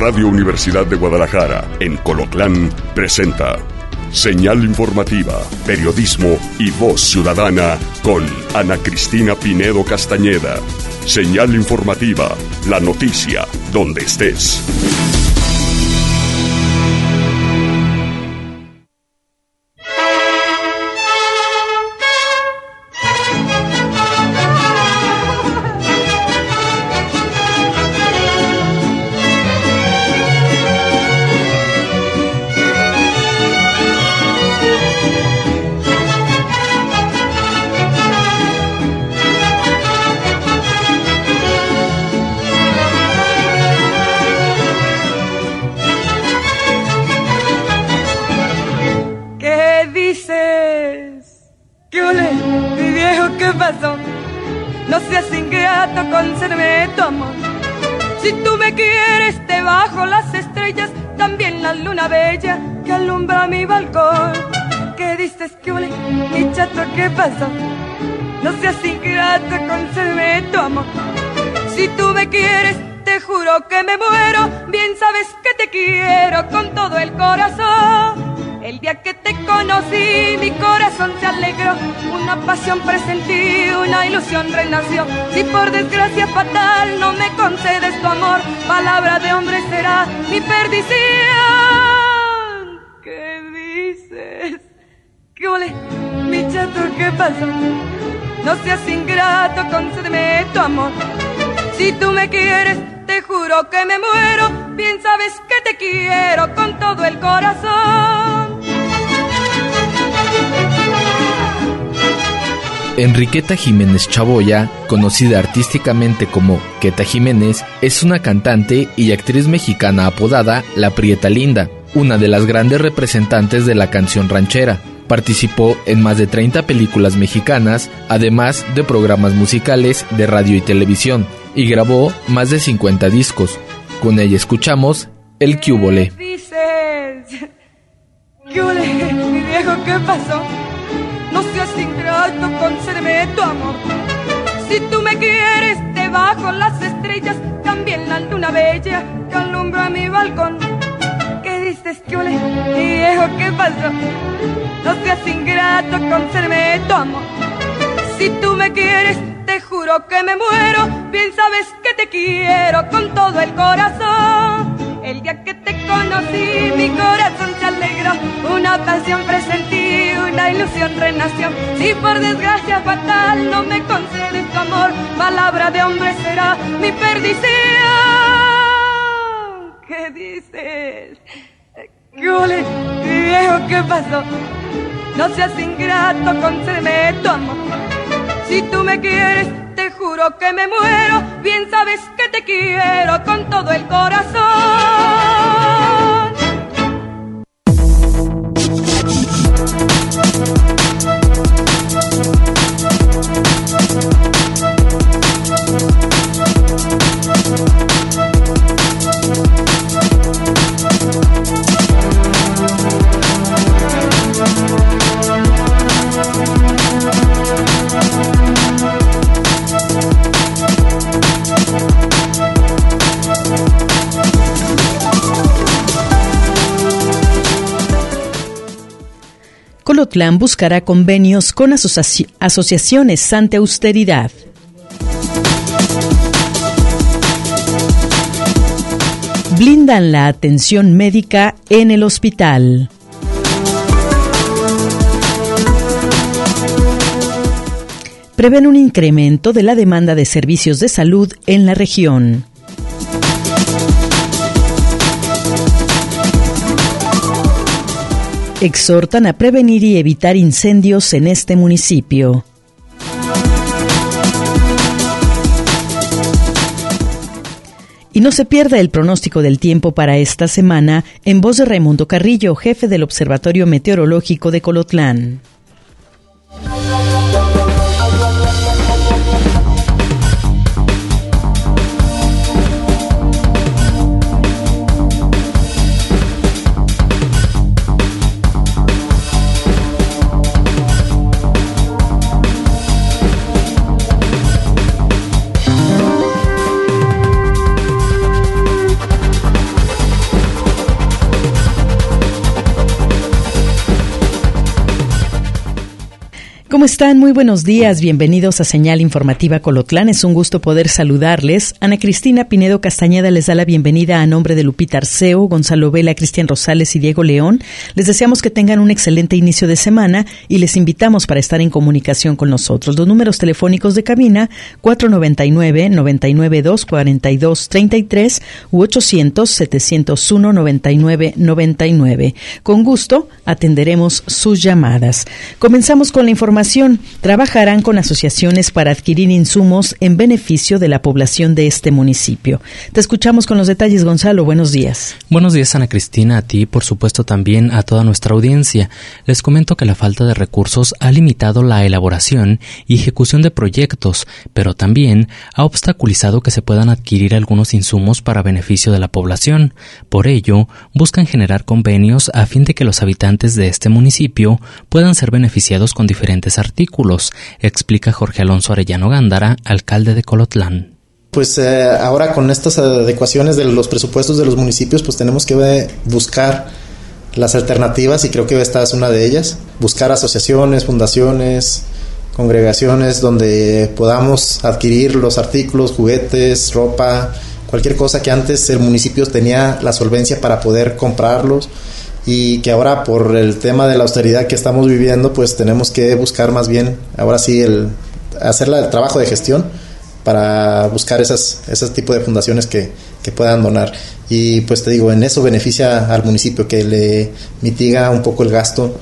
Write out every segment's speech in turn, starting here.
Radio Universidad de Guadalajara, en Colotlán, presenta Señal Informativa, Periodismo y Voz Ciudadana con Ana Cristina Pinedo Castañeda. Señal Informativa, la noticia donde estés. No seas ingrato, concédeme tu amor. Si tú me quieres, debajo las estrellas, también la luna bella que alumbra mi balcón. ¿Qué dices, qué ole, mi chato, qué pasó? No seas ingrato, concédeme tu amor. Si tú me quieres, te juro que me muero. Bien sabes que te quiero con todo el corazón. El día que te conocí, mi corazón se alegró. Una pasión presentí, una ilusión renació. Si por desgracia fatal no me concedes tu amor, palabra de hombre será mi perdición. ¿Qué dices? ¿Qué ole, mi chato, qué pasó? No seas ingrato, concédeme tu amor. Si tú me quieres, te juro que me muero. Bien sabes que te quiero con todo el corazón. Enriqueta Jiménez Chaboya, conocida artísticamente como Queta Jiménez, es una cantante y actriz mexicana apodada La Prieta Linda, una de las grandes representantes de la canción ranchera. Participó en más de 30 películas mexicanas, además de programas musicales de radio y televisión, y grabó más de 50 discos. Con ella escuchamos El Cúbole. ¿Qué dices? ¿Cúbole, mi viejo, qué pasó? No seas ingrato, concédeme tu amor. Si tú me quieres, debajo las estrellas, también la luna bella que alumbra mi balcón. ¿Qué dices, qué ole, mi viejo, qué pasó? No seas ingrato, concédeme tu amor. Si tú me quieres, te juro que me muero. Bien sabes que te quiero con todo el corazón. El día que te conocí, mi corazón se alegró. Una pasión presentí, una ilusión renació. Si por desgracia fatal no me concedes tu amor, palabra de hombre será mi perdición. ¿Qué dices? ¿Qué ole, mi viejo, qué pasó? No seas ingrato, concédeme tu amor. Si tú me quieres, te juro que me muero. Bien sabes que te quiero con todo el corazón. Colotlán buscará convenios con asociaciones ante austeridad. Blindan la atención médica en el hospital. Prevén un incremento de la demanda de servicios de salud en la región. Exhortan a prevenir y evitar incendios en este municipio. Y no se pierda el pronóstico del tiempo para esta semana en voz de Raimundo Carrillo, jefe del Observatorio Meteorológico de Colotlán. ¿Cómo están? Muy buenos días. Bienvenidos a Señal Informativa Colotlán. Es un gusto poder saludarles. Ana Cristina Pinedo Castañeda les da la bienvenida a nombre de Lupita Arceo, Gonzalo Vela, Cristian Rosales y Diego León. Les deseamos que tengan un excelente inicio de semana y les invitamos para estar en comunicación con nosotros. Los números telefónicos de cabina 499-992-4233 u 800-701-9999. Con gusto atenderemos sus llamadas. Comenzamos con la información. Trabajarán con asociaciones para adquirir insumos en beneficio de la población de este municipio. Te escuchamos con los detalles, Gonzalo. Buenos días. Buenos días, Ana Cristina, a ti y por supuesto también a toda nuestra audiencia. Les comento que la falta de recursos ha limitado la elaboración y ejecución de proyectos, pero también ha obstaculizado que se puedan adquirir algunos insumos para beneficio de la población. Por ello, buscan generar convenios a fin de que los habitantes de este municipio puedan ser beneficiados con diferentes artículos, explica Jorge Alonso Arellano Gándara, alcalde de Colotlán. Pues ahora con estas adecuaciones de los presupuestos de los municipios, pues tenemos que buscar las alternativas y creo que esta es una de ellas. Buscar asociaciones, fundaciones, congregaciones donde podamos adquirir los artículos, juguetes, ropa, cualquier cosa que antes el municipio tenía la solvencia para poder comprarlos. Y que ahora por el tema de la austeridad que estamos viviendo, pues tenemos que buscar más bien, ahora sí, hacer el trabajo de gestión para buscar esos tipos de fundaciones que puedan donar. Y pues te digo, en eso beneficia al municipio, que le mitiga un poco el gasto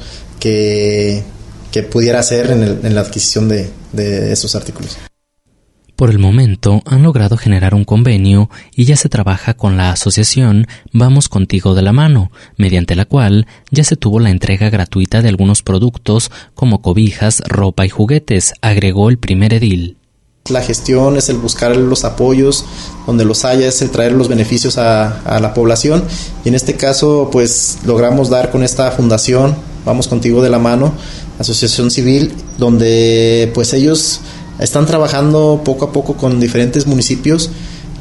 que pudiera hacer en la adquisición de esos artículos. Por el momento han logrado generar un convenio y ya se trabaja con la asociación Vamos Contigo de la Mano, mediante la cual ya se tuvo la entrega gratuita de algunos productos como cobijas, ropa y juguetes, agregó el primer edil. La gestión es el buscar los apoyos, donde los haya es el traer los beneficios a la población, y en este caso pues logramos dar con esta fundación Vamos Contigo de la Mano, asociación civil, donde pues ellos están trabajando poco a poco con diferentes municipios,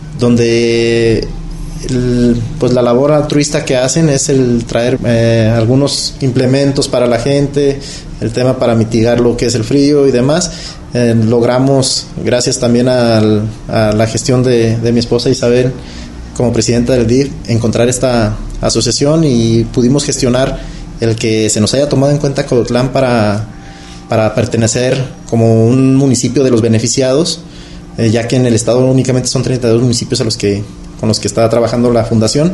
donde pues la labor altruista que hacen es el traer algunos implementos para la gente, el tema para mitigar lo que es el frío y demás. Logramos, gracias también a la gestión de mi esposa Isabel como presidenta del DIF, encontrar esta asociación y pudimos gestionar el que se nos haya tomado en cuenta Colotlán para pertenecer como un municipio de los beneficiados, ya que en el estado únicamente son 32 municipios con los que está trabajando la fundación.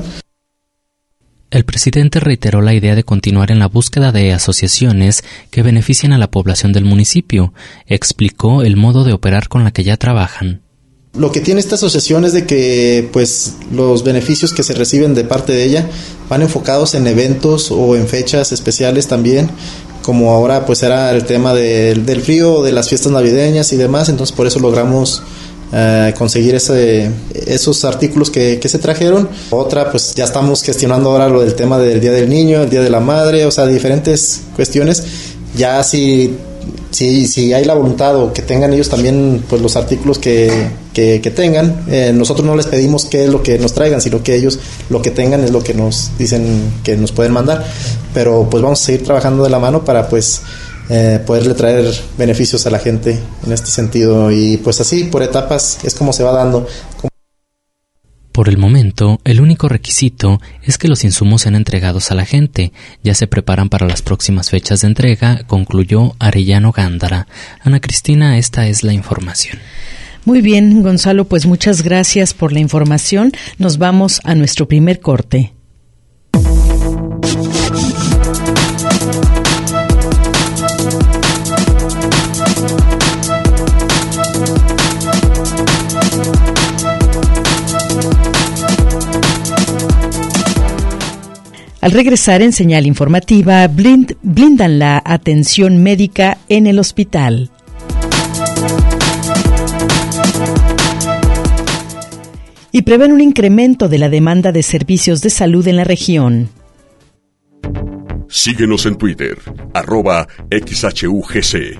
El presidente reiteró la idea de continuar en la búsqueda de asociaciones que beneficien a la población del municipio. Explicó el modo de operar con la que ya trabajan. Lo que tiene esta asociación es de que pues los beneficios que se reciben de parte de ella van enfocados en eventos o en fechas especiales también, como ahora pues era el tema del frío, de las fiestas navideñas y demás. Entonces por eso logramos conseguir esos artículos que se trajeron. Otra, pues ya estamos gestionando ahora lo del tema del Día del Niño, el Día de la Madre, o sea, diferentes cuestiones. Ya si hay la voluntad o que tengan ellos también pues los artículos que tengan, nosotros no les pedimos qué es lo que nos traigan, sino que ellos lo que tengan es lo que nos dicen que nos pueden mandar. Pero pues vamos a seguir trabajando de la mano para pues poderle traer beneficios a la gente en este sentido, y pues así por etapas es como se va dando. Por el momento, el único requisito es que los insumos sean entregados a la gente. Ya se preparan para las próximas fechas de entrega, concluyó Arellano Gándara. Ana Cristina, esta es la información. Muy bien, Gonzalo, pues muchas gracias por la información. Nos vamos a nuestro primer corte. Al regresar en Señal Informativa, blindan la atención médica en el hospital. Y prevén un incremento de la demanda de servicios de salud en la región. Síguenos en Twitter, @XHUGC.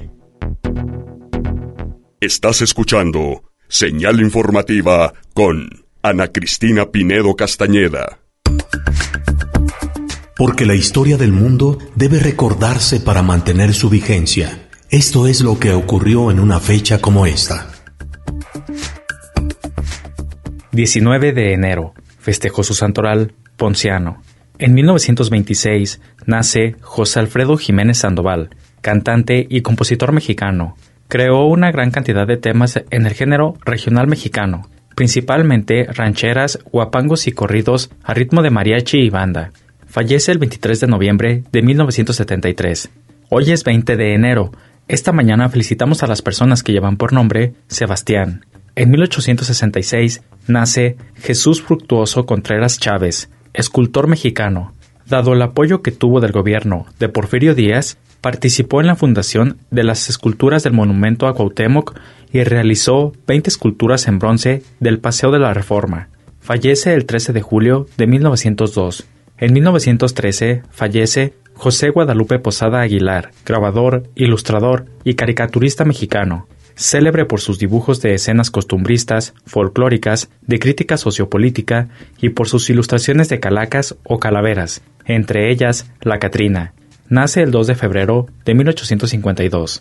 Estás escuchando Señal Informativa con Ana Cristina Pinedo Castañeda. Porque la historia del mundo debe recordarse para mantener su vigencia. Esto es lo que ocurrió en una fecha como esta. 19 de enero, festejó su santoral Ponciano. En 1926 nace José Alfredo Jiménez Sandoval, cantante y compositor mexicano. Creó una gran cantidad de temas en el género regional mexicano, principalmente rancheras, guapangos y corridos a ritmo de mariachi y banda. Fallece el 23 de noviembre de 1973. Hoy es 20 de enero. Esta mañana felicitamos a las personas que llevan por nombre Sebastián. En 1866 nace Jesús Fructuoso Contreras Chávez, escultor mexicano. Dado el apoyo que tuvo del gobierno de Porfirio Díaz, participó en la fundación de las esculturas del Monumento a Cuauhtémoc y realizó 20 esculturas en bronce del Paseo de la Reforma. Fallece el 13 de julio de 1902. En 1913 fallece José Guadalupe Posada Aguilar, grabador, ilustrador y caricaturista mexicano, célebre por sus dibujos de escenas costumbristas, folclóricas, de crítica sociopolítica y por sus ilustraciones de calacas o calaveras, entre ellas La Catrina. Nace el 2 de febrero de 1852.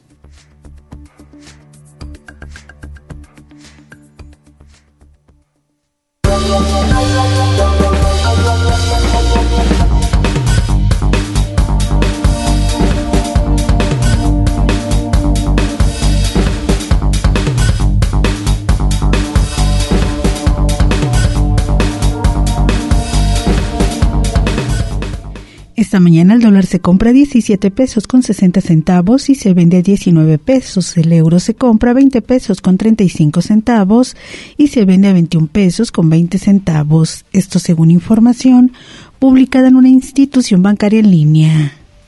Esta mañana el dólar se compra a 17 pesos con 60 centavos y se vende a 19 pesos. El euro se compra a 20 pesos con 35 centavos y se vende a 21 pesos con 20 centavos. Esto según información publicada en una institución bancaria en línea.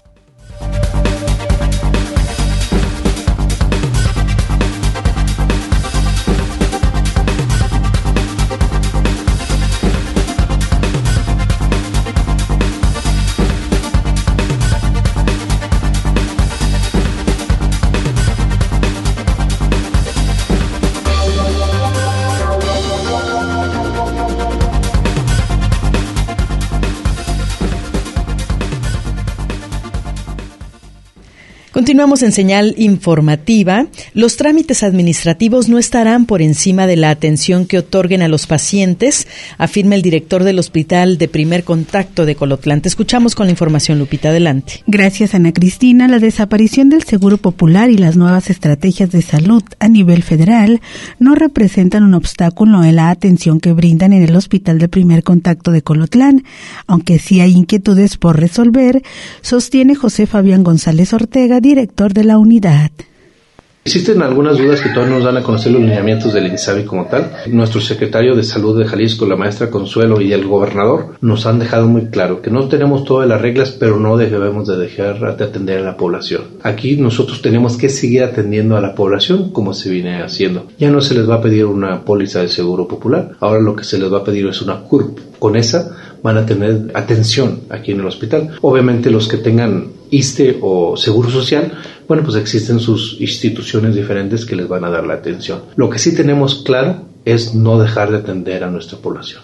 Continuamos en señal informativa. Los trámites administrativos no estarán por encima de la atención que otorguen a los pacientes, afirma el director del Hospital de Primer Contacto de Colotlán. Te escuchamos con la información, Lupita, adelante. Gracias, Ana Cristina. La desaparición del Seguro Popular y las nuevas estrategias de salud a nivel federal no representan un obstáculo en la atención que brindan en el Hospital de Primer Contacto de Colotlán, aunque sí hay inquietudes por resolver, sostiene José Fabián González Ortega, director de la unidad. Existen algunas dudas que todavía nos dan a conocer los lineamientos del INSABI como tal. Nuestro secretario de Salud de Jalisco, la maestra Consuelo, y el gobernador nos han dejado muy claro que no tenemos todas las reglas, pero no debemos de dejar de atender a la población. Aquí nosotros tenemos que seguir atendiendo a la población como se viene haciendo. Ya no se les va a pedir una póliza de seguro popular, ahora lo que se les va a pedir es una CURP. Con esa van a tener atención aquí en el hospital. Obviamente los que tengan ISSSTE o Seguro Social, bueno, pues existen sus instituciones diferentes que les van a dar la atención. Lo que sí tenemos claro es no dejar de atender a nuestra población.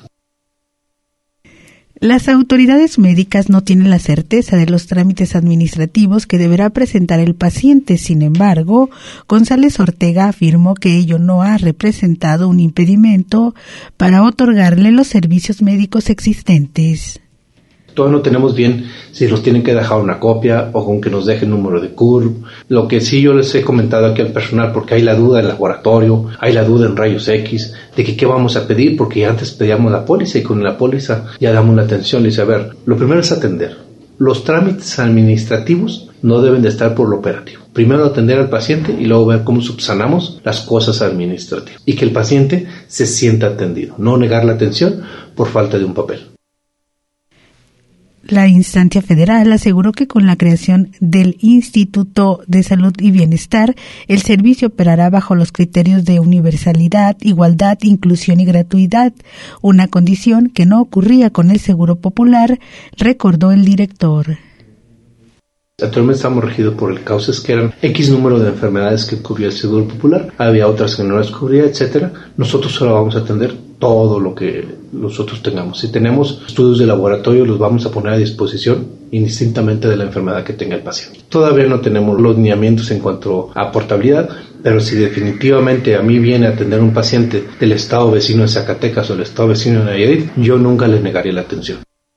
Las autoridades médicas no tienen la certeza de los trámites administrativos que deberá presentar el paciente. Sin embargo, González Ortega afirmó que ello no ha representado un impedimento para otorgarle los servicios médicos existentes. Todavía no tenemos bien si nos tienen que dejar una copia o con que nos dejen número de CURP. Lo que sí yo les he comentado aquí al personal, porque hay la duda en laboratorio, hay la duda en rayos X, de que qué vamos a pedir, porque antes pedíamos la póliza y con la póliza ya damos la atención. Le dice, a ver, lo primero es atender. Los trámites administrativos no deben de estar por lo operativo. Primero atender al paciente y luego ver cómo subsanamos las cosas administrativas. Y que el paciente se sienta atendido, no negar la atención por falta de un papel. La instancia federal aseguró que con la creación del Instituto de Salud y Bienestar, el servicio operará bajo los criterios de universalidad, igualdad, inclusión y gratuidad, una condición que no ocurría con el Seguro Popular, recordó el director. Actualmente estamos regidos por el cauces, que eran X número de enfermedades que cubría el Seguro Popular, había otras que no las cubría, etcétera. Nosotros solo vamos a atender todo lo que nosotros tengamos. Si tenemos estudios de laboratorio, los vamos a poner a disposición indistintamente de la enfermedad que tenga el paciente. Todavía no tenemos los lineamientos en cuanto a portabilidad, pero si definitivamente a mí viene a atender un paciente del estado vecino de Zacatecas o del estado vecino de Nayarit, yo nunca le negaré la atención.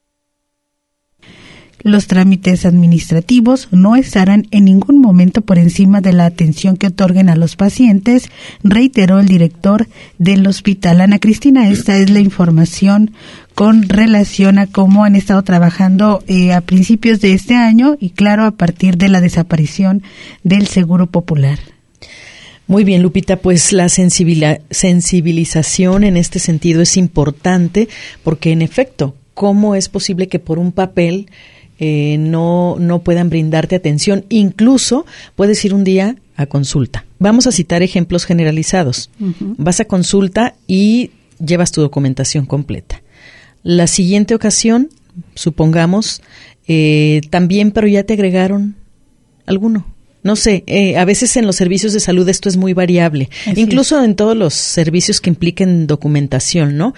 Los trámites administrativos no estarán en ningún momento por encima de la atención que otorguen a los pacientes, reiteró el director del hospital. Ana Cristina, esta es la información con relación a cómo han estado trabajando a principios de este año y, claro, a partir de la desaparición del Seguro Popular. Muy bien, Lupita, pues la sensibilización en este sentido es importante porque, en efecto, ¿cómo es posible que por un papel no puedan brindarte atención? Incluso puedes ir un día a consulta. Vamos a citar ejemplos generalizados. Uh-huh. Vas a consulta y llevas tu documentación completa. La siguiente ocasión, supongamos, también, pero ya te agregaron alguno. No sé, a veces en los servicios de salud esto es muy variable, incluso en todos los servicios que impliquen documentación, ¿no?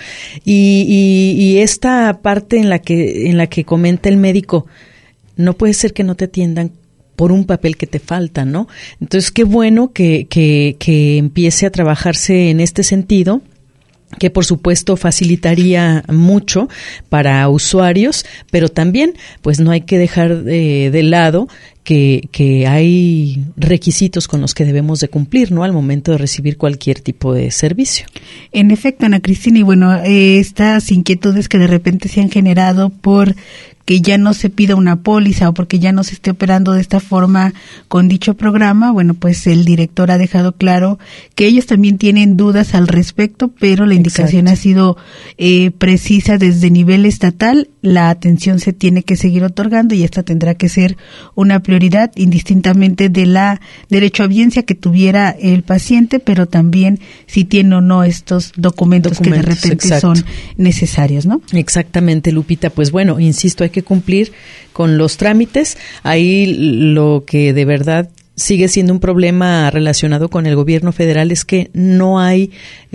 Y esta parte en la que comenta el médico, no puede ser que no te atiendan por un papel que te falta, ¿no? Entonces, qué bueno que empiece a trabajarse en este sentido, que por supuesto facilitaría mucho para usuarios, pero también pues no hay que dejar de lado que hay requisitos con los que debemos de cumplir, ¿no?, al momento de recibir cualquier tipo de servicio. En efecto, Ana Cristina, y bueno, estas inquietudes que de repente se han generado por que ya no se pida una póliza o porque ya no se esté operando de esta forma con dicho programa, bueno, pues el director ha dejado claro que ellos también tienen dudas al respecto, pero la indicación ha sido precisa desde nivel estatal. La atención se tiene que seguir otorgando y esta tendrá que ser una prioridad indistintamente de la derechohabiencia que tuviera el paciente, pero también si tiene o no estos documentos que de repente son necesarios, ¿no? Exactamente, Lupita. Pues bueno, insisto, hay que cumplir con los trámites. Ahí lo que de verdad sigue siendo un problema relacionado con el gobierno federal es que no hay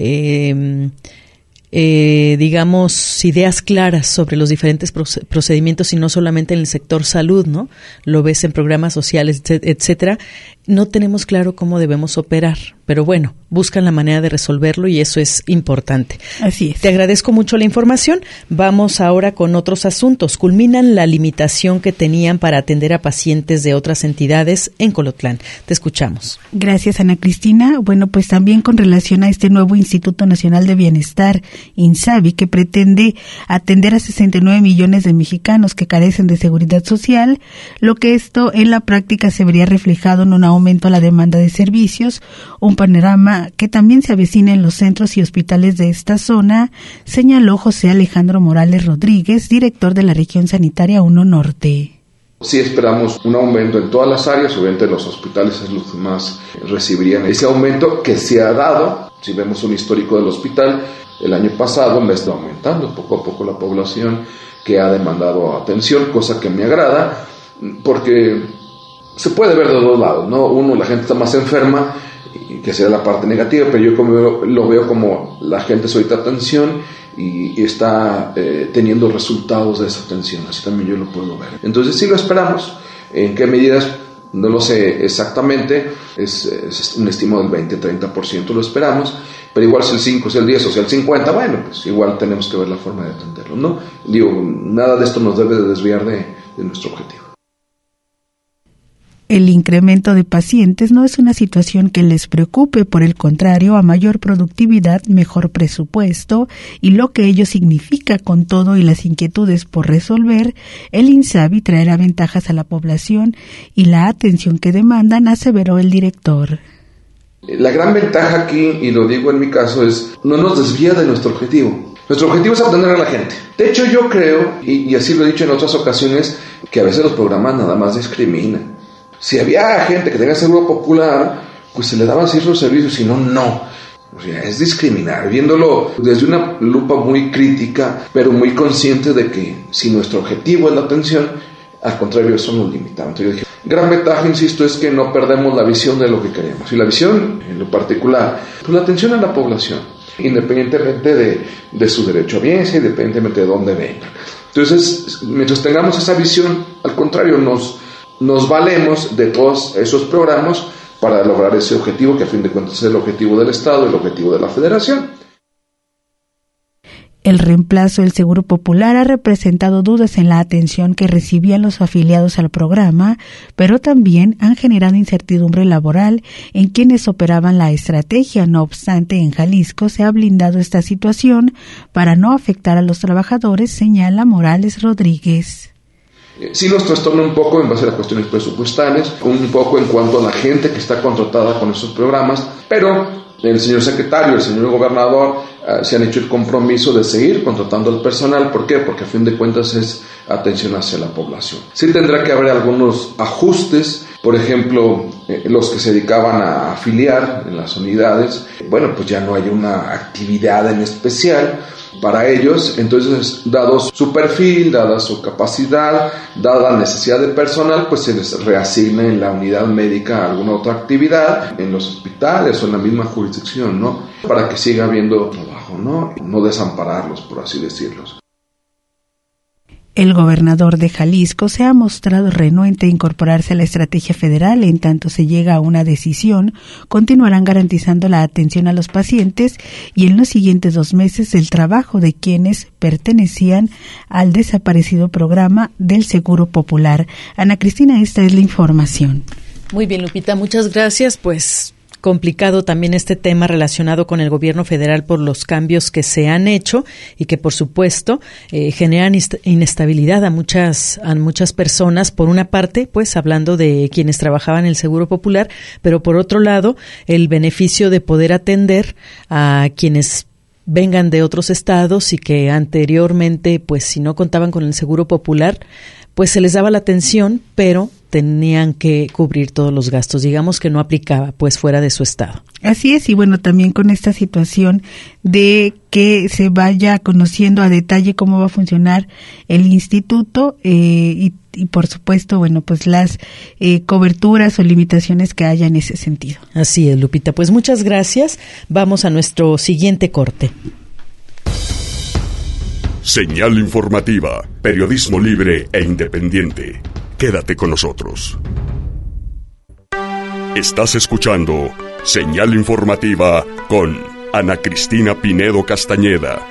digamos, ideas claras sobre los diferentes procedimientos y no solamente en el sector salud, ¿no? Lo ves en programas sociales, etcétera. No tenemos claro cómo debemos operar, pero bueno, buscan la manera de resolverlo y eso es importante. Así es. Te agradezco mucho la información. Vamos ahora con otros asuntos. Culminan la limitación que tenían para atender a pacientes de otras entidades en Colotlán. Te escuchamos. Gracias, Ana Cristina. Bueno, pues también con relación a este nuevo Instituto Nacional de Bienestar, INSABI, que pretende atender a 69 millones de mexicanos que carecen de seguridad social, lo que esto en la práctica se vería reflejado en un aumento a la demanda de servicios, un panorama que también se avecina en los centros y hospitales de esta zona, señaló José Alejandro Morales Rodríguez, director de la región sanitaria 1 Norte. Sí esperamos un aumento en todas las áreas, obviamente los hospitales es los que más recibirían ese aumento que se ha dado. Si vemos un histórico del hospital, el año pasado me está aumentando poco a poco la población que ha demandado atención, cosa que me agrada, porque se puede ver de dos lados, ¿no? Uno, la gente está más enferma, que sea la parte negativa, pero yo lo veo como la gente solicita atención y está teniendo resultados de esa atención, así también yo lo puedo ver. Entonces sí lo esperamos. ¿En qué medidas? No lo sé exactamente, es un estimado del 20-30% lo esperamos, pero igual si el 5, si el 10 o si el 50, bueno, pues igual tenemos que ver la forma de atenderlo, ¿no? Digo, nada de esto nos debe de desviar de nuestro objetivo. El incremento de pacientes no es una situación que les preocupe, por el contrario, a mayor productividad, mejor presupuesto y lo que ello significa con todo y las inquietudes por resolver, el INSABI traerá ventajas a la población y la atención que demandan, aseveró el director. La gran ventaja aquí, y lo digo en mi caso, es no nos desvía de nuestro objetivo. Nuestro objetivo es atender a la gente. De hecho, yo creo, y así lo he dicho en otras ocasiones, que a veces los programas nada más discriminan. Si había gente que tenía seguro popular, pues se le daban ciertos servicios, si no, no. O sea, es discriminar, viéndolo desde una lupa muy crítica, pero muy consciente de que si nuestro objetivo es la atención, al contrario, eso nos limitaba. Entonces yo dije, gran ventaja, insisto, es que no perdemos la visión de lo que queremos. Y la visión, en lo particular, pues la atención a la población, independientemente de su derecho a audiencia, independientemente de dónde vengan. Entonces, mientras tengamos esa visión, al contrario, nos valemos de todos esos programas para lograr ese objetivo, que a fin de cuentas es el objetivo del Estado y el objetivo de la Federación. El reemplazo del Seguro Popular ha representado dudas en la atención que recibían los afiliados al programa, pero también han generado incertidumbre laboral en quienes operaban la estrategia. No obstante, en Jalisco se ha blindado esta situación para no afectar a los trabajadores, señala Morales Rodríguez. Sí nos trastorna un poco en base a cuestiones presupuestales, un poco en cuanto a la gente que está contratada con esos programas, pero el señor secretario, el señor gobernador se han hecho el compromiso de seguir contratando al personal. ¿Por qué? Porque a fin de cuentas es atención hacia la población. Sí tendrá que haber algunos ajustes, por ejemplo, los que se dedicaban a afiliar en las unidades, bueno, pues ya no hay una actividad en especial para ellos, entonces, dado su perfil, dada su capacidad, dada la necesidad de personal, pues se les reasigna en la unidad médica alguna otra actividad, en los hospitales o en la misma jurisdicción, ¿no? Para que siga habiendo trabajo, ¿no? No desampararlos, por así decirlo. El gobernador de Jalisco se ha mostrado renuente a incorporarse a la estrategia federal. En tanto se llega a una decisión, continuarán garantizando la atención a los pacientes y en los siguientes 2 meses el trabajo de quienes pertenecían al desaparecido programa del Seguro Popular. Ana Cristina, esta es la información. Muy bien, Lupita, muchas gracias. Pues complicado también este tema relacionado con el gobierno federal por los cambios que se han hecho y que por supuesto generan inestabilidad a muchas personas. Por una parte, pues hablando de quienes trabajaban en el Seguro Popular, pero por otro lado, el beneficio de poder atender a quienes vengan de otros estados y que anteriormente, pues si no contaban con el Seguro Popular, pues se les daba la atención, pero tenían que cubrir todos los gastos, digamos que no aplicaba pues fuera de su estado. Así es, y bueno, también con esta situación de que se vaya conociendo a detalle cómo va a funcionar el instituto y por supuesto, bueno, pues las coberturas o limitaciones que haya en ese sentido. Así es, Lupita, pues muchas gracias. Vamos a nuestro siguiente corte. Señal informativa, periodismo libre e independiente. Quédate con nosotros. Estás escuchando Señal informativa con Ana Cristina Pinedo Castañeda.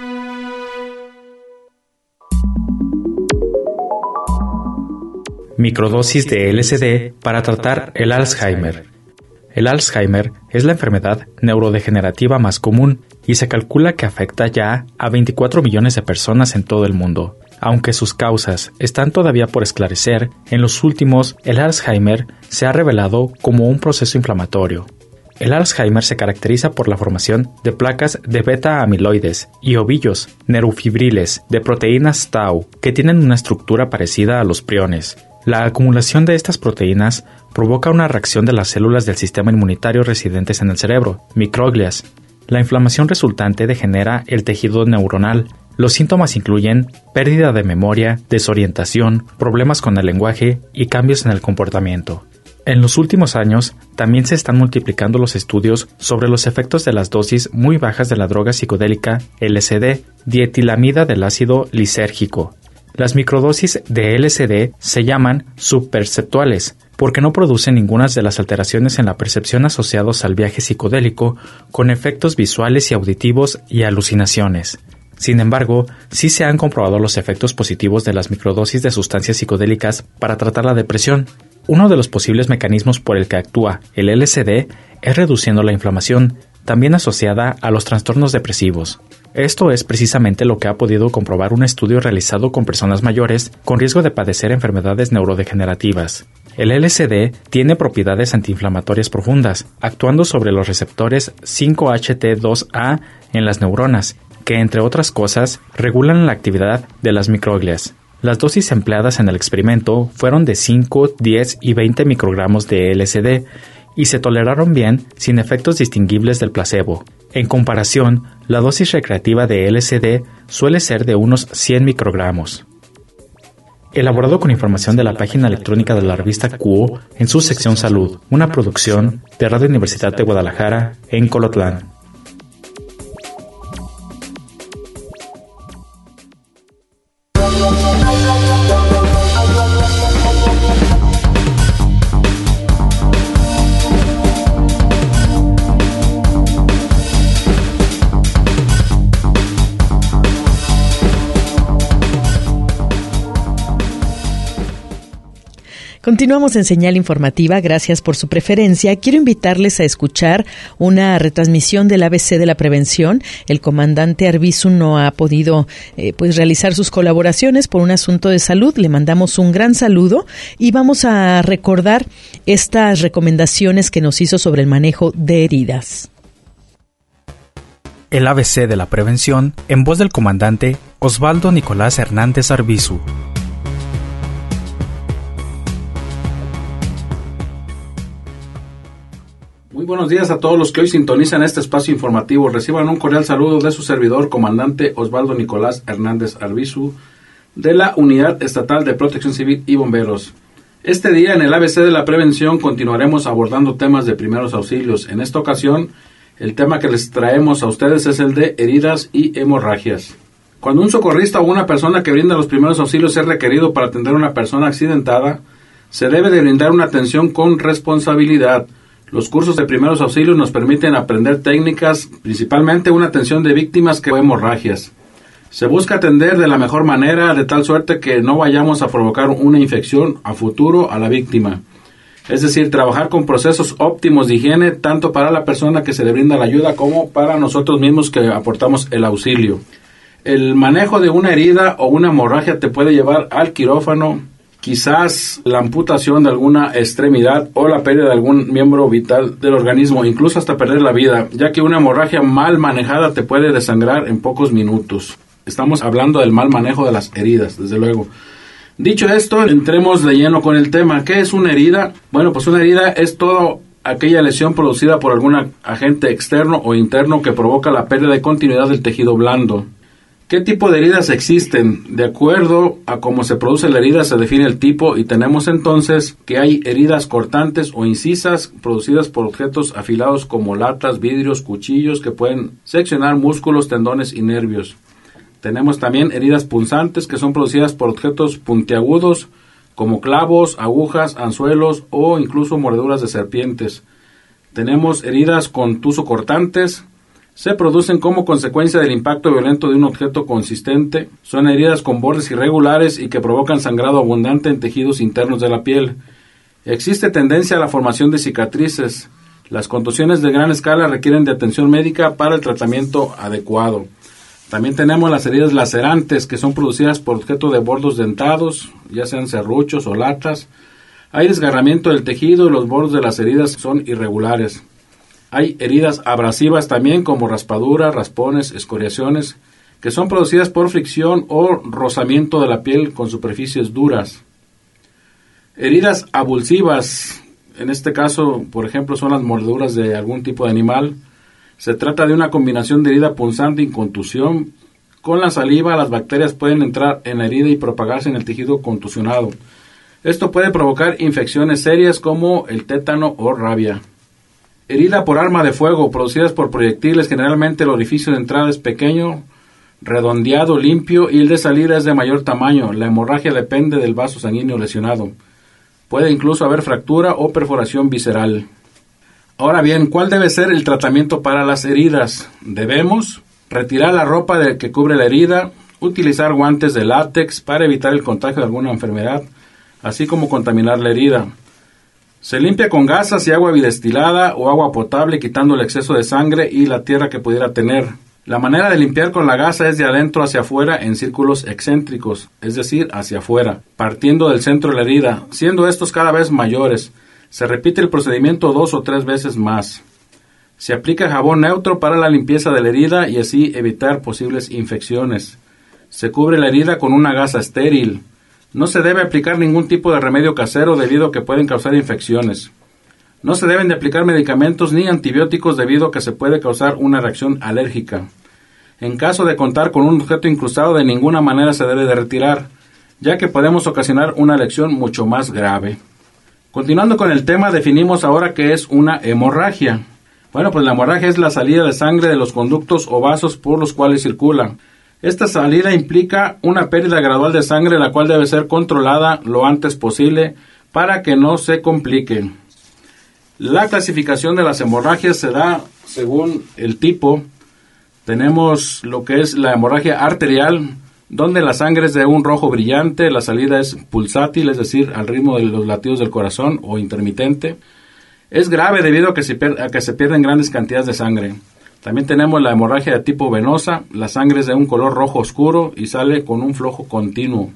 Microdosis de LSD para tratar el Alzheimer. El Alzheimer es la enfermedad neurodegenerativa más común y se calcula que afecta ya a 24 millones de personas en todo el mundo. Aunque sus causas están todavía por esclarecer, en los últimos, el Alzheimer se ha revelado como un proceso inflamatorio. El Alzheimer se caracteriza por la formación de placas de beta-amiloides y ovillos neurofibriles de proteínas tau que tienen una estructura parecida a los priones. La acumulación de estas proteínas provoca una reacción de las células del sistema inmunitario residentes en el cerebro, microglias. La inflamación resultante degenera el tejido neuronal. Los síntomas incluyen pérdida de memoria, desorientación, problemas con el lenguaje y cambios en el comportamiento. En los últimos años, también se están multiplicando los estudios sobre los efectos de las dosis muy bajas de la droga psicodélica LSD, dietilamida del ácido lisérgico. Las microdosis de LSD se llaman subperceptuales porque no producen ninguna de las alteraciones en la percepción asociados al viaje psicodélico con efectos visuales y auditivos y alucinaciones. Sin embargo, sí se han comprobado los efectos positivos de las microdosis de sustancias psicodélicas para tratar la depresión. Uno de los posibles mecanismos por el que actúa el LSD es reduciendo la inflamación, también asociada a los trastornos depresivos. Esto es precisamente lo que ha podido comprobar un estudio realizado con personas mayores con riesgo de padecer enfermedades neurodegenerativas. El LSD tiene propiedades antiinflamatorias profundas, actuando sobre los receptores 5-HT2A en las neuronas, que entre otras cosas regulan la actividad de las microglias. Las dosis empleadas en el experimento fueron de 5, 10 y 20 microgramos de LSD y se toleraron bien sin efectos distinguibles del placebo. En comparación, la dosis recreativa de LSD suele ser de unos 100 microgramos. elaborado con información de la página electrónica de la revista QO en su sección Salud, una producción de Radio Universidad de Guadalajara en Colotlán. Continuamos en Señal Informativa, gracias por su preferencia. Quiero invitarles a escuchar una retransmisión del ABC de la Prevención. El comandante Arbizu no ha podido realizar sus colaboraciones por un asunto de salud. Le mandamos un gran saludo y vamos a recordar estas recomendaciones que nos hizo sobre el manejo de heridas. El ABC de la Prevención, en voz del comandante Osvaldo Nicolás Hernández Arbizu. Muy buenos días a todos los que hoy sintonizan este espacio informativo. Reciban un cordial saludo de su servidor, comandante Osvaldo Nicolás Hernández Arbizu, de la Unidad Estatal de Protección Civil y Bomberos. Este día en el ABC de la Prevención continuaremos abordando temas de primeros auxilios. En esta ocasión, el tema que les traemos a ustedes es el de heridas y hemorragias. Cuando un socorrista o una persona que brinda los primeros auxilios es requerido para atender a una persona accidentada, se debe de brindar una atención con responsabilidad. Los cursos de primeros auxilios nos permiten aprender técnicas, principalmente una atención de víctimas que hemorragias. Se busca atender de la mejor manera, de tal suerte que no vayamos a provocar una infección a futuro a la víctima. Es decir, trabajar con procesos óptimos de higiene, tanto para la persona que se le brinda la ayuda como para nosotros mismos que aportamos el auxilio. El manejo de una herida o una hemorragia te puede llevar al quirófano, quizás la amputación de alguna extremidad o la pérdida de algún miembro vital del organismo, incluso hasta perder la vida, ya que una hemorragia mal manejada te puede desangrar en pocos minutos. Estamos hablando del mal manejo de las heridas, desde luego. Dicho esto, entremos de lleno con el tema. ¿Qué es una herida? Bueno, pues una herida es toda aquella lesión producida por algún agente externo o interno que provoca la pérdida de continuidad del tejido blando. ¿Qué tipo de heridas existen? De acuerdo a cómo se produce la herida se define el tipo y tenemos entonces que hay heridas cortantes o incisas producidas por objetos afilados como latas, vidrios, cuchillos que pueden seccionar músculos, tendones y nervios. Tenemos también heridas punzantes que son producidas por objetos puntiagudos como clavos, agujas, anzuelos o incluso mordeduras de serpientes. Tenemos heridas contuso-cortantes. Se producen como consecuencia del impacto violento de un objeto consistente. Son heridas con bordes irregulares y que provocan sangrado abundante en tejidos internos de la piel. Existe tendencia a la formación de cicatrices. Las contusiones de gran escala requieren de atención médica para el tratamiento adecuado. También tenemos las heridas lacerantes, que son producidas por objeto de bordos dentados, ya sean serruchos o latas. Hay desgarramiento del tejido y los bordes de las heridas son irregulares. Hay heridas abrasivas también, como raspaduras, raspones, escoriaciones, que son producidas por fricción o rozamiento de la piel con superficies duras. Heridas abulsivas, en este caso, por ejemplo, son las mordeduras de algún tipo de animal. Se trata de una combinación de herida punzante y contusión. Con la saliva, las bacterias pueden entrar en la herida y propagarse en el tejido contusionado. Esto puede provocar infecciones serias como el tétano o rabia. Herida por arma de fuego, producidas por proyectiles. Generalmente el orificio de entrada es pequeño, redondeado, limpio, y el de salida es de mayor tamaño. La hemorragia depende del vaso sanguíneo lesionado. Puede incluso haber fractura o perforación visceral. Ahora bien, ¿cuál debe ser el tratamiento para las heridas? Debemos retirar la ropa que cubre la herida, utilizar guantes de látex para evitar el contagio de alguna enfermedad, así como contaminar la herida. Se limpia con gasas y agua bidestilada o agua potable, quitando el exceso de sangre y la tierra que pudiera tener. La manera de limpiar con la gasa es de adentro hacia afuera en círculos excéntricos, es decir, hacia afuera, partiendo del centro de la herida, siendo estos cada vez mayores. Se repite el procedimiento 2 o 3 veces más. Se aplica jabón neutro para la limpieza de la herida y así evitar posibles infecciones. Se cubre la herida con una gasa estéril. No se debe aplicar ningún tipo de remedio casero debido a que pueden causar infecciones. No se deben de aplicar medicamentos ni antibióticos debido a que se puede causar una reacción alérgica. En caso de contar con un objeto incrustado, de ninguna manera se debe de retirar. ya que podemos ocasionar una lesión mucho más grave. Continuando con el tema, definimos ahora qué es una hemorragia. Bueno, pues la hemorragia es la salida de sangre de los conductos o vasos por los cuales circula. Esta salida implica una pérdida gradual de sangre, la cual debe ser controlada lo antes posible para que no se complique. La clasificación de las hemorragias se da según el tipo. Tenemos lo que es la hemorragia arterial, donde la sangre es de un rojo brillante, la salida es pulsátil, es decir, al ritmo de los latidos del corazón o intermitente. Es grave debido a que se pierden grandes cantidades de sangre. También tenemos la hemorragia de tipo venosa, la sangre es de un color rojo oscuro y sale con un flujo continuo.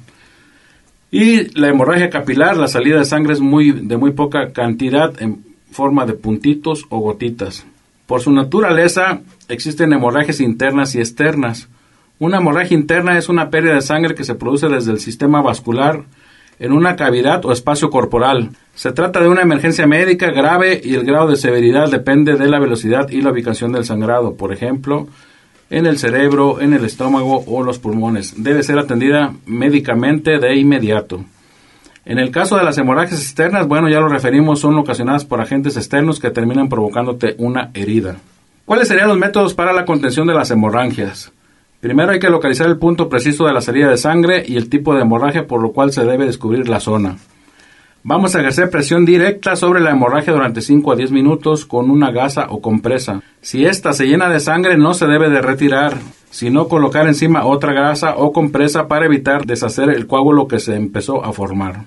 Y la hemorragia capilar, la salida de sangre es de muy poca cantidad en forma de puntitos o gotitas. Por su naturaleza, existen hemorragias internas y externas. Una hemorragia interna es una pérdida de sangre que se produce desde el sistema vascular en una cavidad o espacio corporal. Se trata de una emergencia médica grave y el grado de severidad depende de la velocidad y la ubicación del sangrado. Por ejemplo, en el cerebro, en el estómago o los pulmones. Debe ser atendida médicamente de inmediato. En el caso de las hemorragias externas, bueno, ya lo referimos, son ocasionadas por agentes externos que terminan provocándote una herida. ¿Cuáles serían los métodos para la contención de las hemorragias? Primero hay que localizar el punto preciso de la salida de sangre y el tipo de hemorragia, por lo cual se debe descubrir la zona. Vamos a ejercer presión directa sobre la hemorragia durante 5 a 10 minutos con una gasa o compresa. Si ésta se llena de sangre, no se debe de retirar, sino colocar encima otra gasa o compresa para evitar deshacer el coágulo que se empezó a formar.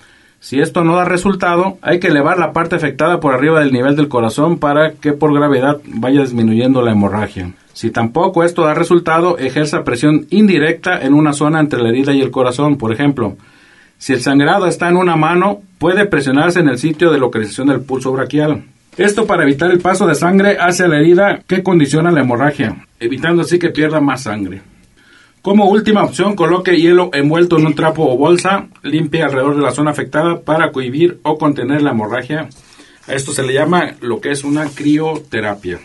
Si esto no da resultado, hay que elevar la parte afectada por arriba del nivel del corazón para que por gravedad vaya disminuyendo la hemorragia. Si tampoco esto da resultado, ejerza presión indirecta en una zona entre la herida y el corazón. Por ejemplo, si el sangrado está en una mano, puede presionarse en el sitio de localización del pulso braquial. Esto para evitar el paso de sangre hacia la herida que condiciona la hemorragia, evitando así que pierda más sangre. Como última opción, coloque hielo envuelto en un trapo o bolsa, limpie alrededor de la zona afectada para cohibir o contener la hemorragia. A esto se le llama lo que es una crioterapia.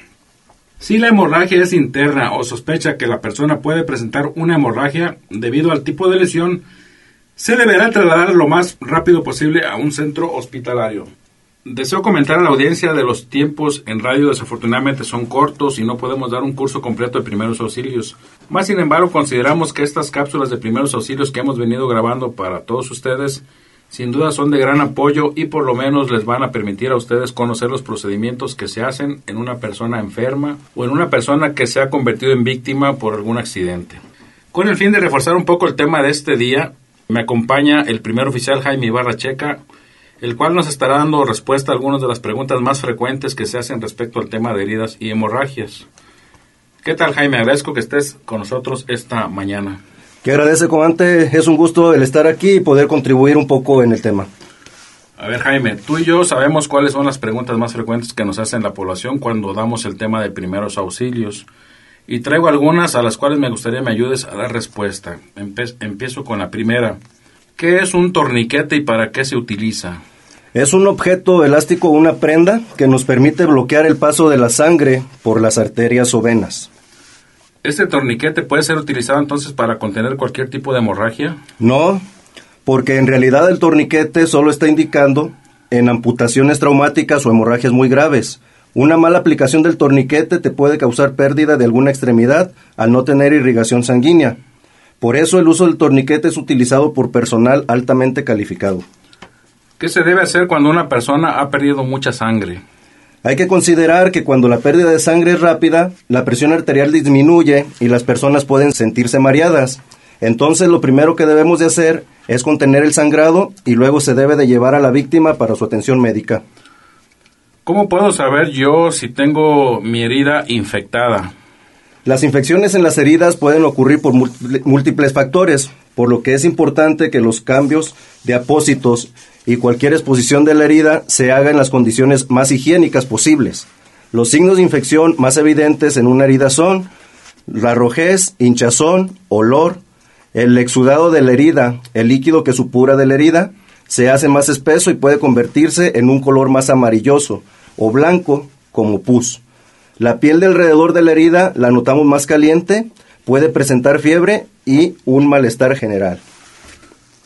Si la hemorragia es interna o sospecha que la persona puede presentar una hemorragia debido al tipo de lesión, se deberá trasladar lo más rápido posible a un centro hospitalario. Deseo comentar a la audiencia de los tiempos en radio desafortunadamente son cortos y no podemos dar un curso completo de primeros auxilios. Más sin embargo, consideramos que estas cápsulas de primeros auxilios que hemos venido grabando para todos ustedes sin duda son de gran apoyo y por lo menos les van a permitir a ustedes conocer los procedimientos que se hacen en una persona enferma o en una persona que se ha convertido en víctima por algún accidente. Con el fin de reforzar un poco el tema de este día, me acompaña el primer oficial Jaime Ibarra Checa, el cual nos estará dando respuesta a algunas de las preguntas más frecuentes que se hacen respecto al tema de heridas y hemorragias. ¿Qué tal, Jaime? Agradezco que estés con nosotros esta mañana. Que agradece, comandante. Es un gusto el estar aquí y poder contribuir un poco en el tema. A ver, Jaime, tú y yo sabemos cuáles son las preguntas más frecuentes que nos hacen la población cuando damos el tema de primeros auxilios. Y traigo algunas a las cuales me gustaría me ayudes a dar respuesta. Empiezo con la primera. ¿Qué es un torniquete y para qué se utiliza? Es un objeto elástico o una prenda que nos permite bloquear el paso de la sangre por las arterias o venas. ¿Este torniquete puede ser utilizado entonces para contener cualquier tipo de hemorragia? No, porque en realidad el torniquete solo está indicando en amputaciones traumáticas o hemorragias muy graves. Una mala aplicación del torniquete te puede causar pérdida de alguna extremidad al no tener irrigación sanguínea. Por eso el uso del torniquete es utilizado por personal altamente calificado. ¿Qué se debe hacer cuando una persona ha perdido mucha sangre? Hay que considerar que cuando la pérdida de sangre es rápida, la presión arterial disminuye y las personas pueden sentirse mareadas. Entonces lo primero que debemos de hacer es contener el sangrado y luego se debe de llevar a la víctima para su atención médica. ¿Cómo puedo saber yo si tengo mi herida infectada? Las infecciones en las heridas pueden ocurrir por múltiples factores, por lo que es importante que los cambios de apósitos y cualquier exposición de la herida se haga en las condiciones más higiénicas posibles. Los signos de infección más evidentes en una herida son la rojez, hinchazón, olor, el exudado de la herida, el líquido que supura de la herida, se hace más espeso y puede convertirse en un color más amarilloso o blanco como pus. La piel de alrededor de la herida la notamos más caliente, puede presentar fiebre y un malestar general.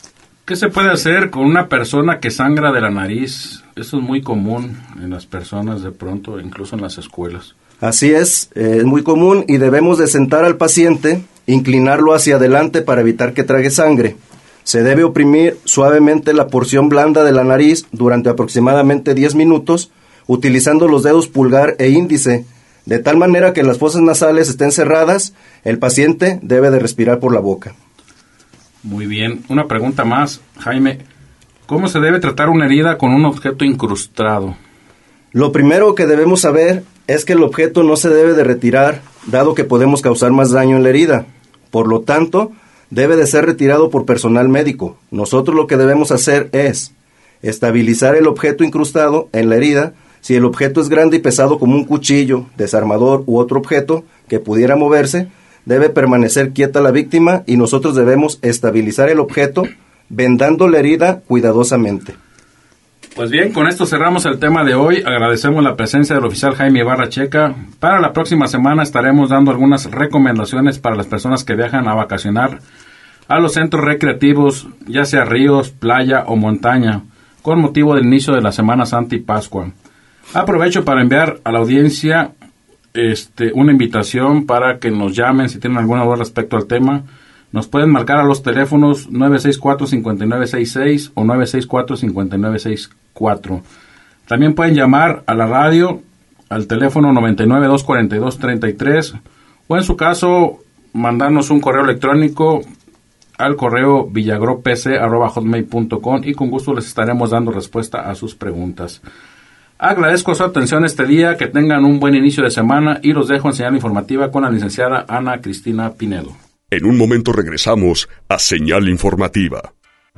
¿Qué se puede hacer con una persona que sangra de la nariz? Eso es muy común en las personas de pronto, incluso en las escuelas. Así es muy común y debemos de sentar al paciente, inclinarlo hacia adelante para evitar que trague sangre. Se debe oprimir suavemente la porción blanda de la nariz durante aproximadamente 10 minutos, utilizando los dedos pulgar e índice, de tal manera que las fosas nasales estén cerradas. El paciente debe de respirar por la boca. Muy bien. Una pregunta más, Jaime. ¿Cómo se debe tratar una herida con un objeto incrustado? Lo primero que debemos saber es que el objeto no se debe de retirar, dado que podemos causar más daño en la herida. Por lo tanto, debe de ser retirado por personal médico. Nosotros lo que debemos hacer es estabilizar el objeto incrustado en la herida. Si el objeto es grande y pesado como un cuchillo, desarmador u otro objeto que pudiera moverse, debe permanecer quieta la víctima y nosotros debemos estabilizar el objeto vendando la herida cuidadosamente. Pues bien, con esto cerramos el tema de hoy. Agradecemos la presencia del oficial Jaime Ibarra Checa. Para la próxima semana estaremos dando algunas recomendaciones para las personas que viajan a vacacionar a los centros recreativos, ya sea ríos, playa o montaña, con motivo del inicio de la Semana Santa y Pascua. Aprovecho para enviar a la audiencia una invitación para que nos llamen si tienen alguna duda respecto al tema. Nos pueden marcar a los teléfonos 964-5966 o 964-5964. También pueden llamar a la radio al teléfono 99-242-33 o en su caso mandarnos un correo electrónico al correo villagropc@hotmail.com y con gusto les estaremos dando respuesta a sus preguntas. Agradezco su atención este día, que tengan un buen inicio de semana y los dejo en señal informativa con la licenciada Ana Cristina Pinedo. En un momento regresamos a Señal Informativa.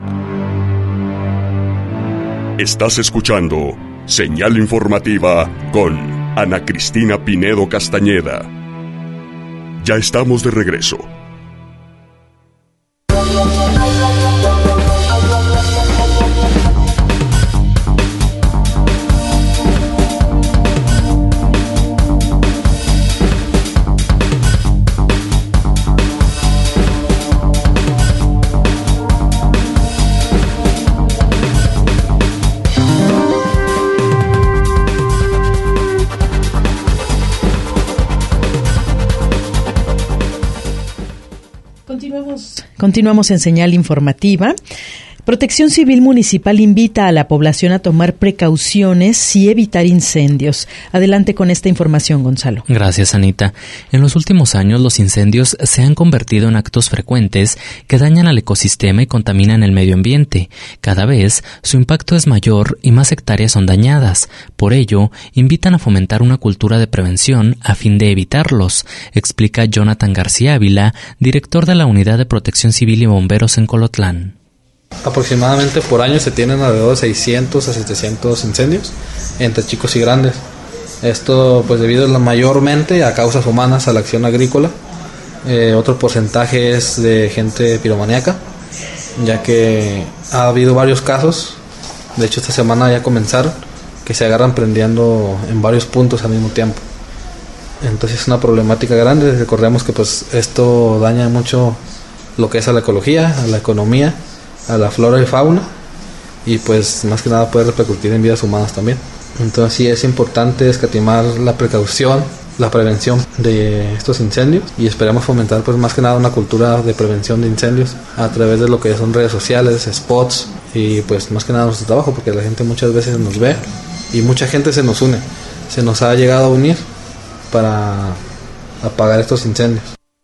Estás escuchando Señal Informativa con Ana Cristina Pinedo Castañeda. Ya estamos de regreso. Continuamos en Señal Informativa. Protección Civil Municipal invita a la población a tomar precauciones y evitar incendios. Adelante con esta información, Gonzalo. Gracias, Anita. En los últimos años, los incendios se han convertido en actos frecuentes que dañan al ecosistema y contaminan el medio ambiente. Cada vez, su impacto es mayor y más hectáreas son dañadas. Por ello, invitan a fomentar una cultura de prevención a fin de evitarlos, explica Jonathan García Ávila, director de la Unidad de Protección Civil y Bomberos en Colotlán. Aproximadamente por año se tienen alrededor de 600 a 700 incendios entre chicos y grandes. Esto pues debido mayormente a causas humanas, a la acción agrícola. Otro porcentaje es de gente piromaníaca, ya que ha habido varios casos, de hecho esta semana ya comenzaron, que se agarran prendiendo en varios puntos al mismo tiempo. Entonces es una problemática grande. Recordemos que pues esto daña mucho lo que es a la ecología, a la economía, a la flora y fauna, y pues más que nada puede repercutir en vidas humanas también. Entonces sí es importante escatimar la precaución, la prevención de estos incendios, y esperamos fomentar pues más que nada una cultura de prevención de incendios a través de lo que son redes sociales, spots, y pues más que nada nuestro trabajo, porque la gente muchas veces nos ve y mucha gente se nos une, se nos ha llegado a unir para apagar estos incendios.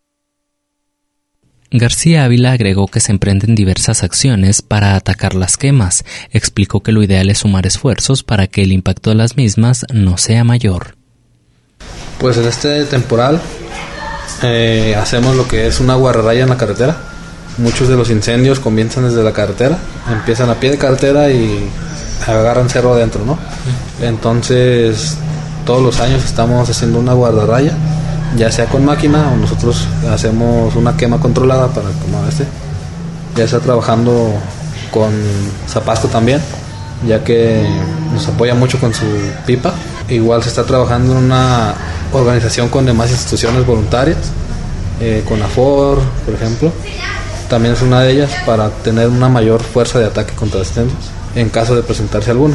García Ávila agregó que se emprenden diversas acciones para atacar las quemas. Explicó que lo ideal es sumar esfuerzos para que el impacto de las mismas no sea mayor. Pues en este temporal hacemos lo que es una guardarraya en la carretera. Muchos de los incendios comienzan desde la carretera, empiezan a pie de carretera y agarran cerro adentro, ¿no? Entonces todos los años estamos haciendo una guardarraya, ya sea con máquina o nosotros hacemos una quema controlada para como ya sea trabajando con Zapasco también, ya que nos apoya mucho con su pipa. Igual se está trabajando en una organización con demás instituciones voluntarias, con AFOR, por ejemplo, también es una de ellas para tener una mayor fuerza de ataque contra los incendios en caso de presentarse alguno.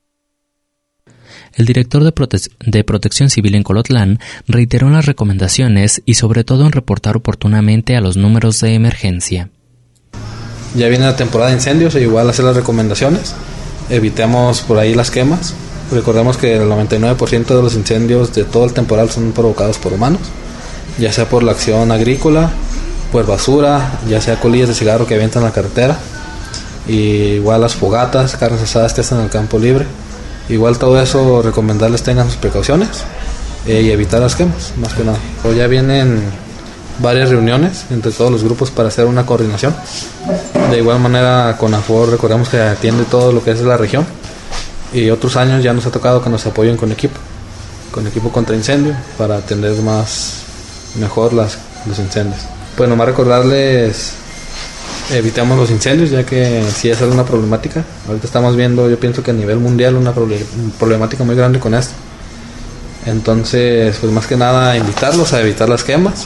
El director de Protección Civil en Colotlán reiteró las recomendaciones y sobre todo en reportar oportunamente a los números de emergencia. Ya viene la temporada de incendios e igual hacer las recomendaciones. Evitemos por ahí las quemas. Recordemos que el 99% de los incendios de todo el temporal son provocados por humanos, ya sea por la acción agrícola, por basura, ya sea colillas de cigarro que avientan a la carretera, y igual las fogatas, carnes asadas que hacen en el campo libre. Igual todo eso recomendarles tengan sus precauciones y evitar las quemas, más que nada. O ya vienen varias reuniones entre todos los grupos para hacer una coordinación. De igual manera CONAFOR, recordemos que atiende todo lo que es la región, y otros años ya nos ha tocado que nos apoyen con equipo contra incendio para atender mejor los incendios. Pues nomás recordarles, evitemos los incendios, ya que sí es alguna problemática. Ahorita estamos viendo, yo pienso que a nivel mundial, una problemática muy grande con esto. Entonces, pues más que nada invitarlos a evitar las quemas.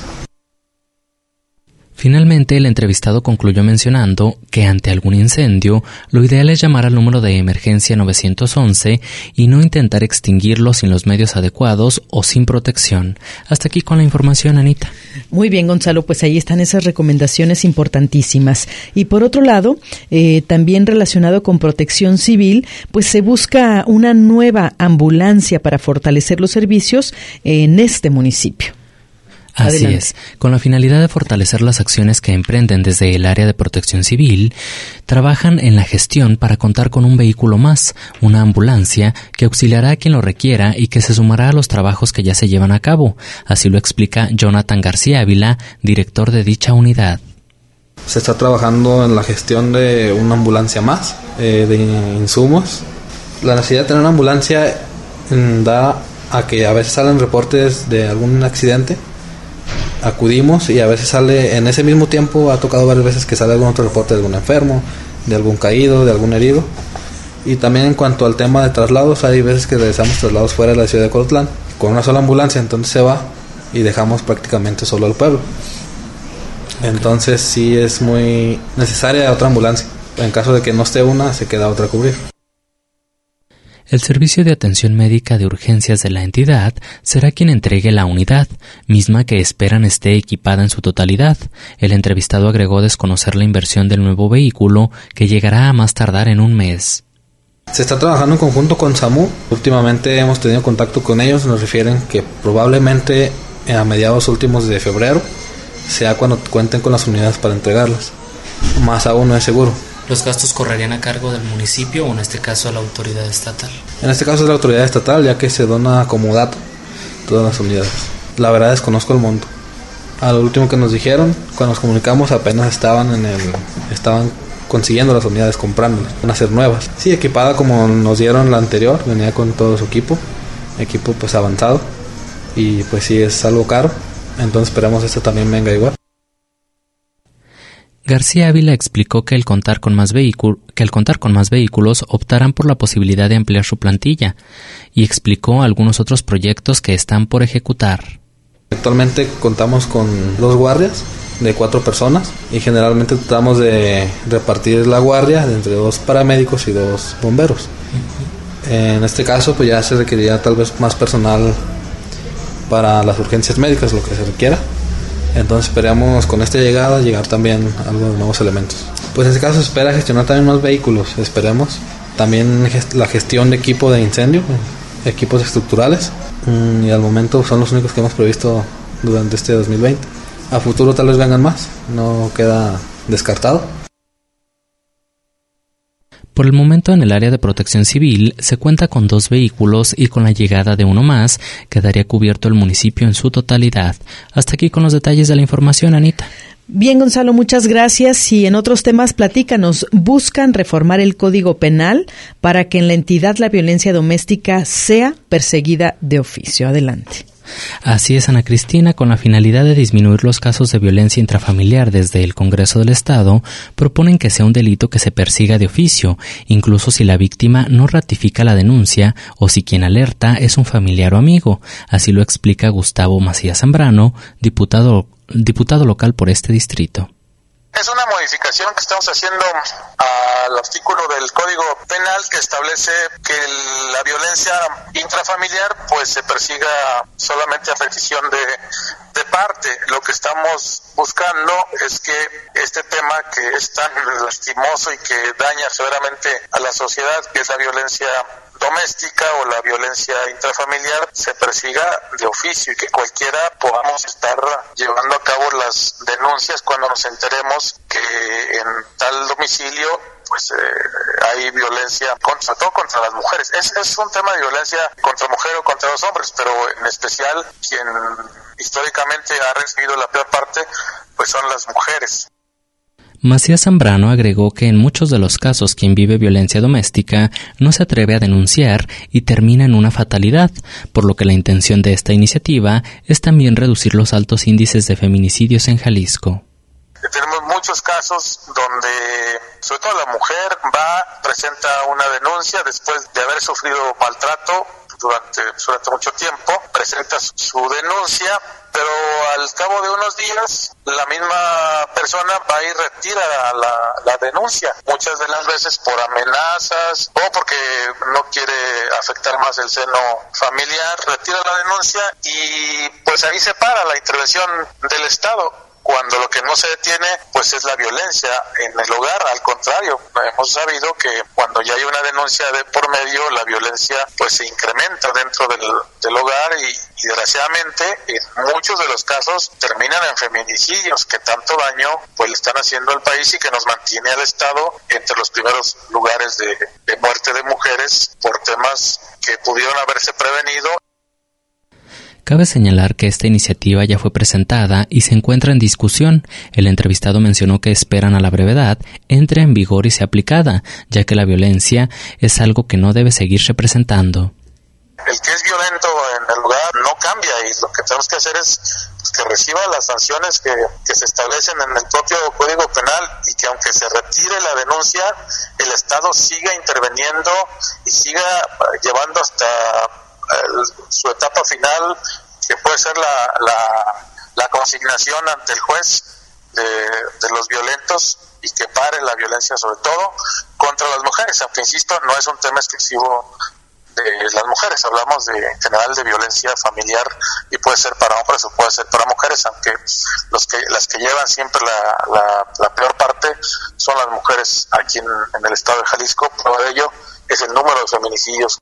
Finalmente, el entrevistado concluyó mencionando que ante algún incendio, lo ideal es llamar al número de emergencia 911 y no intentar extinguirlo sin los medios adecuados o sin protección. Hasta aquí con la información, Anita. Muy bien, Gonzalo, pues ahí están esas recomendaciones importantísimas. Y por otro lado, también relacionado con Protección Civil, pues se busca una nueva ambulancia para fortalecer los servicios en este municipio. Así Adelante. es. Con la finalidad de fortalecer las acciones que emprenden desde el área de Protección Civil, trabajan en la gestión para contar con un vehículo más, una ambulancia que auxiliará a quien lo requiera y que se sumará a los trabajos que ya se llevan a cabo. Así lo explica Jonathan García Ávila, director de dicha unidad. Se está trabajando en la gestión de una ambulancia más, de insumos. La necesidad de tener una ambulancia da a que a veces salen reportes de algún accidente. Acudimos y a veces sale, en ese mismo tiempo ha tocado varias veces que sale algún otro reporte de algún enfermo, de algún caído, de algún herido. Y también en cuanto al tema de traslados, hay veces que realizamos traslados fuera de la ciudad de Colotlán con una sola ambulancia, entonces se va y dejamos prácticamente solo al pueblo. Entonces sí es muy necesaria otra ambulancia. En caso de que no esté una, se queda otra a cubrir. El Servicio de Atención Médica de Urgencias de la entidad será quien entregue la unidad, misma que esperan esté equipada en su totalidad. El entrevistado agregó desconocer la inversión del nuevo vehículo, que llegará a más tardar en un mes. Se está trabajando en conjunto con SAMU. Últimamente hemos tenido contacto con ellos. Nos refieren que probablemente a mediados últimos de febrero sea cuando cuenten con las unidades para entregarlas. Más aún no es seguro. ¿Los gastos correrían a cargo del municipio o en este caso a la autoridad estatal? En este caso es la autoridad estatal, ya que se dona como dato todas las unidades. La verdad desconozco el monto. A lo último que nos dijeron, cuando nos comunicamos, apenas estaban consiguiendo las unidades, comprándolas. Van a ser nuevas. Sí, equipada como nos dieron la anterior, venía con todo su equipo pues avanzado, y pues sí es algo caro, entonces esperamos esta también venga igual. García Ávila explicó que al contar con más vehículos optarán por la posibilidad de ampliar su plantilla y explicó algunos otros proyectos que están por ejecutar. Actualmente contamos con 2 guardias de 4 personas y generalmente tratamos de repartir la guardia entre 2 paramédicos y 2 bomberos. En este caso pues ya se requeriría tal vez más personal para las urgencias médicas, lo que se requiera. Entonces esperamos con esta llegada llegar también a algo de nuevos elementos. Pues en este caso se espera gestionar también más vehículos, esperemos. También la gestión de equipo de incendio, equipos estructurales. Y al momento son los únicos que hemos previsto durante este 2020. A futuro tal vez vengan más, no queda descartado. Por el momento en el área de Protección Civil se cuenta con 2 vehículos y con la llegada de uno más quedaría cubierto el municipio en su totalidad. Hasta aquí con los detalles de la información, Anita. Bien, Gonzalo, muchas gracias. Y en otros temas, platícanos. Buscan reformar el Código Penal para que en la entidad la violencia doméstica sea perseguida de oficio. Adelante. Así es, Ana Cristina, con la finalidad de disminuir los casos de violencia intrafamiliar desde el Congreso del Estado, proponen que sea un delito que se persiga de oficio, incluso si la víctima no ratifica la denuncia o si quien alerta es un familiar o amigo. Así lo explica Gustavo Macías Zambrano, diputado local por este distrito. Es una modificación que estamos haciendo al artículo del Código Penal que establece que la violencia intrafamiliar pues se persiga solamente a petición de parte. Lo que estamos buscando es que este tema que es tan lastimoso y que daña severamente a la sociedad, que es la violencia doméstica o la violencia intrafamiliar, se persiga de oficio y que cualquiera podamos estar llevando a cabo las denuncias cuando nos enteremos que en tal domicilio pues hay violencia sobre todo contra las mujeres. Es un tema de violencia contra mujer o contra los hombres, pero en especial quien históricamente ha recibido la peor parte pues son las mujeres. Macías Zambrano agregó que en muchos de los casos quien vive violencia doméstica no se atreve a denunciar y termina en una fatalidad, por lo que la intención de esta iniciativa es también reducir los altos índices de feminicidios en Jalisco. Tenemos muchos casos donde, sobre todo la mujer, presenta una denuncia después de haber sufrido maltrato durante mucho tiempo, presenta su denuncia, pero al cabo de unos días la misma persona va y retira la denuncia, muchas de las veces por amenazas o porque no quiere afectar más el seno familiar, retira la denuncia y pues ahí se para la intervención del Estado. Cuando lo que no se detiene, pues es la violencia en el hogar. Al contrario, hemos sabido que cuando ya hay una denuncia de por medio, la violencia pues se incrementa dentro del hogar y desgraciadamente en muchos de los casos terminan en feminicidios que tanto daño pues le están haciendo al país y que nos mantiene al Estado entre los primeros lugares de muerte de mujeres por temas que pudieron haberse prevenido. Cabe señalar que esta iniciativa ya fue presentada y se encuentra en discusión. El entrevistado mencionó que esperan a la brevedad entre en vigor y sea aplicada, ya que la violencia es algo que no debe seguirse presentando. El que es violento en el lugar no cambia y lo que tenemos que hacer es que reciba las sanciones que se establecen en el propio Código Penal y que aunque se retire la denuncia, el Estado siga interviniendo y siga llevando hasta su etapa final, que puede ser la consignación ante el juez de los violentos y que pare la violencia, sobre todo contra las mujeres, aunque insisto, no es un tema exclusivo de las mujeres, hablamos en general de violencia familiar y puede ser para hombres o puede ser para mujeres, aunque las que llevan siempre la peor parte son las mujeres aquí en el estado de Jalisco. Prueba de ello es el número de feminicidios.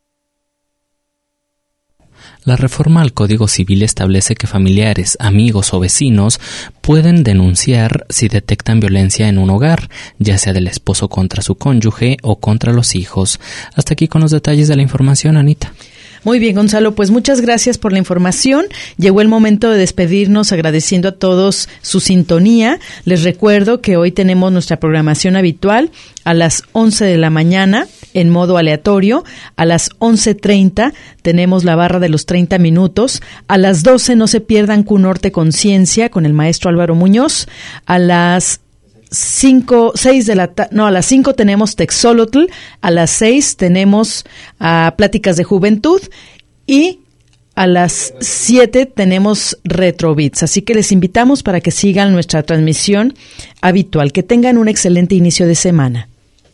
La reforma al Código Civil establece que familiares, amigos o vecinos pueden denunciar si detectan violencia en un hogar, ya sea del esposo contra su cónyuge o contra los hijos. Hasta aquí con los detalles de la información, Anita. Muy bien, Gonzalo, pues muchas gracias por la información. Llegó el momento de despedirnos agradeciendo a todos su sintonía. Les recuerdo que hoy tenemos nuestra programación habitual a las 11 de la mañana en modo aleatorio. A las 11:30 tenemos la barra de los 30 minutos. A las 12 no se pierdan Q Norte Conciencia con el maestro Álvaro Muñoz. A las 5 tenemos Texolotl, a las 6 tenemos Pláticas de Juventud y a las 7 tenemos Retrobits. Así que les invitamos para que sigan nuestra transmisión habitual. Que tengan un excelente inicio de semana.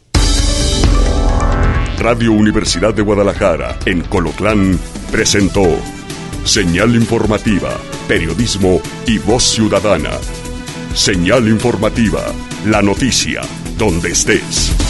Radio Universidad de Guadalajara en Colotlán presentó Señal Informativa, Periodismo y Voz Ciudadana. Señal Informativa, la noticia, donde estés.